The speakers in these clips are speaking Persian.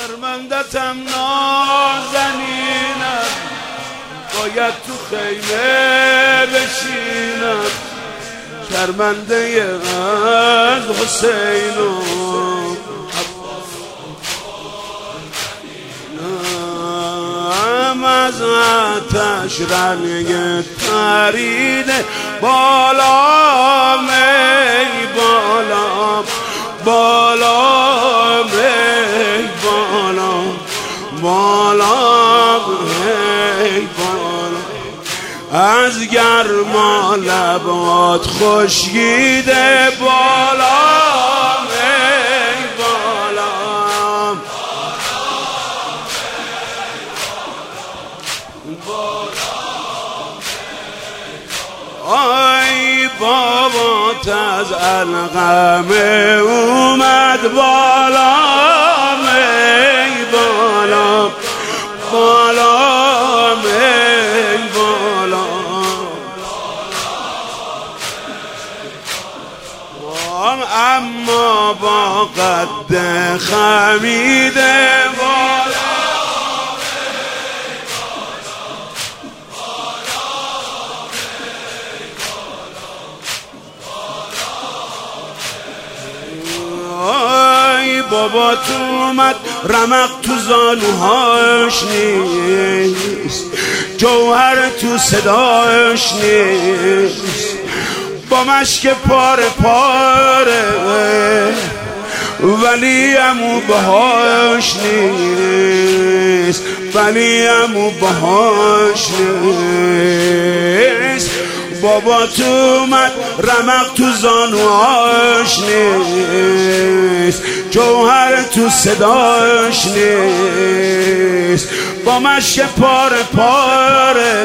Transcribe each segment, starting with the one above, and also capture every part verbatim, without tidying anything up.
شرمندتم نازنینم، باید تو خیمه بشینم، شرمنده از حسین و عباسم. از آتش رنگ پریده بالام، ای بالام بالام، ای بالام بالام، ای بالام. از گرما لبات خشکیده بالام، ای بالام آی بابات از علقمه اومد بالام، ای بالام بالام، ای بالام. اما با قد خمیده بالام، ای بابا تو اومد رمق تو زانوهاش نیست، جوهر تو صداش نیست، با مشک پاره پاره ولی امو بهاش نیست، ولی امو بهاش نیست. بابا تو اومد رمق تو زانوهاش نیست، جوهر تو صداش نیست، با مشک پاره پاره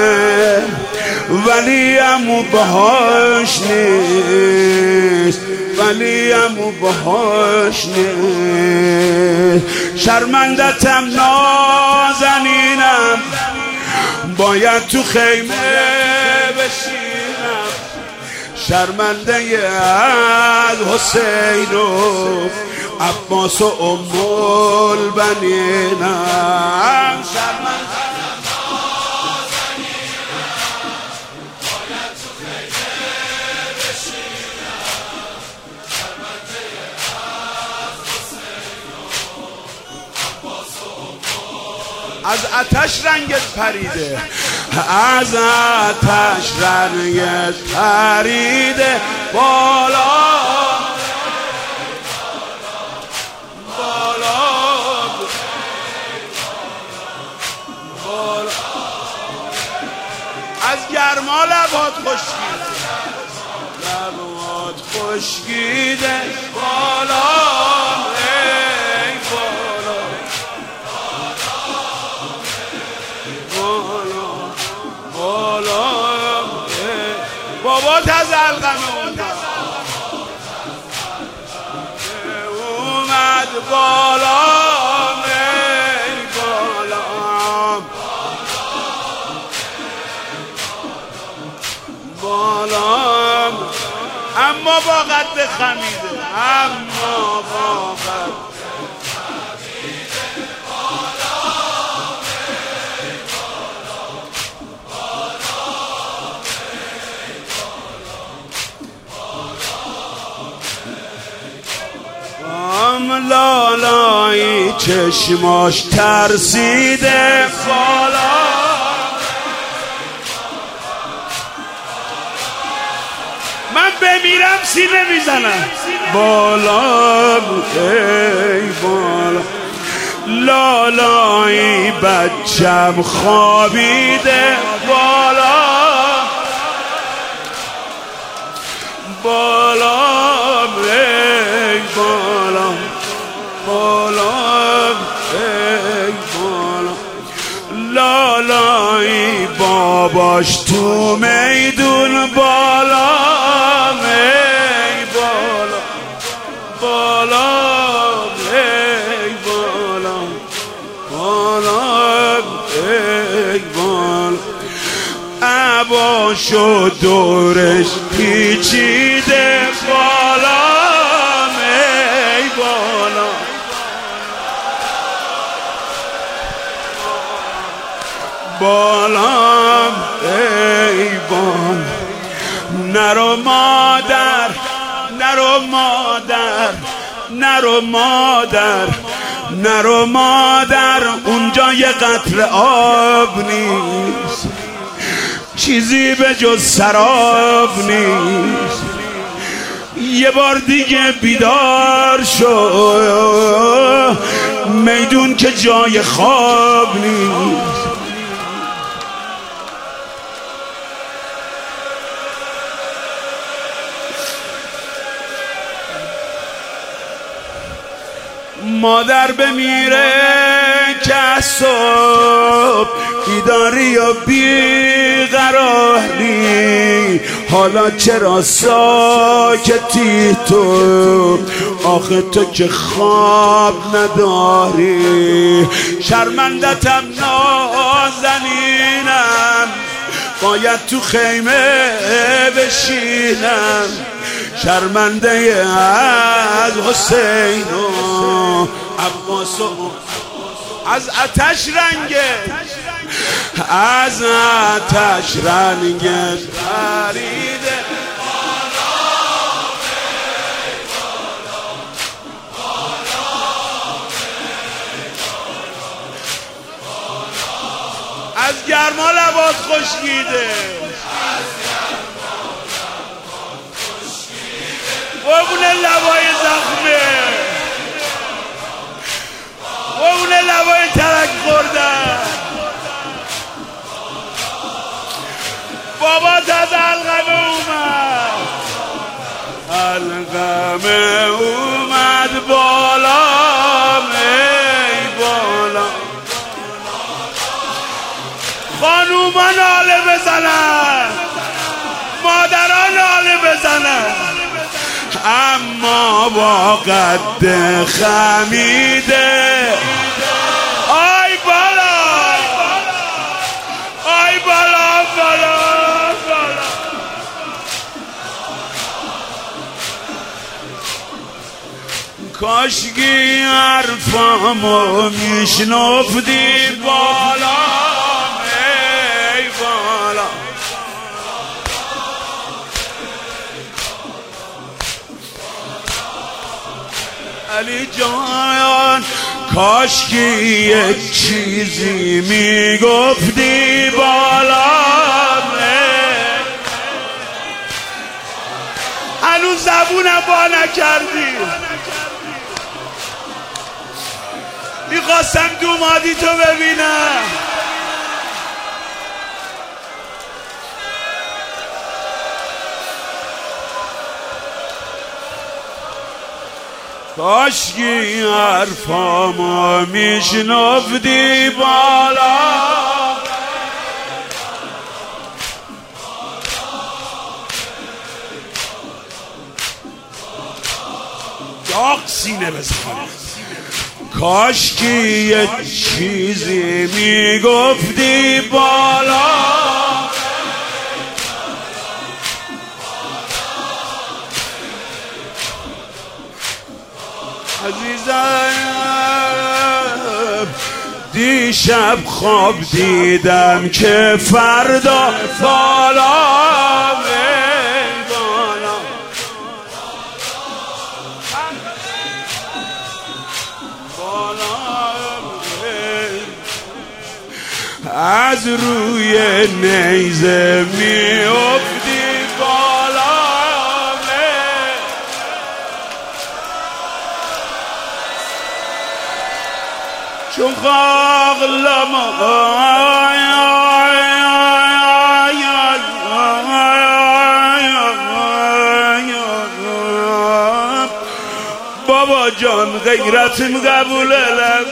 ولی امو بهاش نیست، ولی امو بهاش نیست. شرمندتم نازنینم، باید تو خیمه بشینم، شرمنده از حسین و عباس و ام البنینم. شرمنده از آتش رنگت پریده، از آتش رنگت پریده بالا بالا بالا. از گرما لبات خشکیده، لبات خشکیده بالا، ای بالا بالا. بابات از علقمه اومد بالا، ای بالا بالا. اما با قد خمیده، اما با قد لالایی چشماش ترسیده بالا، من بمیرم سینه میزنم بالا، ای بالا. لالایی بچم خوابیده بالا بالا، ای بالا بالا، ای بالا. لالایی باباش تو میدون بالا، ای بالا بالا، ای بالا بالا، ای بالا. عباشو دورش پیچیده بالا، ای بالا بالام ای بال. نرو مادر نرو مادر نرو مادر نرو مادر، اونجا یه قطره آب نیست، چیزی به جز سراب نیست. یه بار دیگه بیدار شو، میدون که جای خواب نیست. مادر بمیره که صبح بیداری و بیقراری، حالا چرا ساکتی تو؟ آخه تو که خواب نداری. شرمندتم نازنینم، باید تو خیمه بشینم، شرمنده از حسین و عباس و از آتش رنگه، از آتش رنگه خریده. از گرما لبات خشکیده، قربون لبای زخمه، قربون لبای ترک خوردن. بابات از علقمه اومد، علقمه اومد بالا ای بالا. خانوما ناله بزنن، مادران ناله بزنن، اما با قد خمیده. آی بالا آی بالا بالا بالا. کاشکی حرفامو میشنفدی بالا ای بالا. علی جان کاشکی یه چیزی میگفتی بالا، هنوز زبونم با نکردی. میخواستم دومادی تو ببینم، کاشکی حرفامو میشنفدی بالا. داغ سینه بزن. کاشکی یه چیزی میگفتی بالا، عزیزم دیشب خواب دیدم که فردا بالا بالا. بالا از روی نیزه میافتی بالا. چون خاغلم بابا جان غیرتم قبوله لب.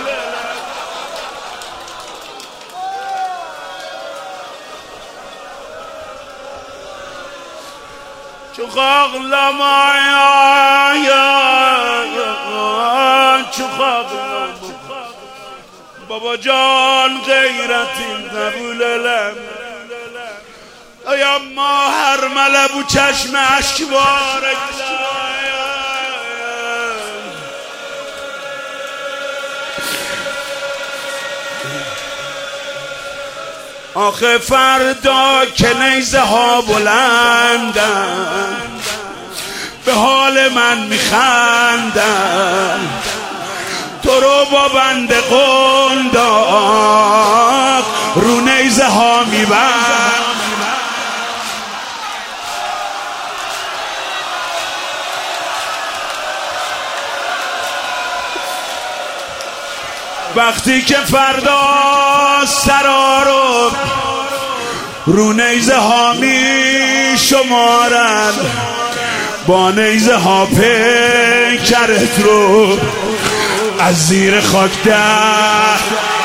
چون خاغلم چون خاغلم بابا جان غیرتیم قبول لم. آیا ما هر ملبو چشم اشک بارک آخه فردا که نیزه ها بلندن به حال من میخندن، تو رو با بند قنداق رو نیزه ها میبند. وقتی که فردا سرا رو رو نیزه ها می شمارن، با نیزه ها پیکرت رو از زیر خاک ده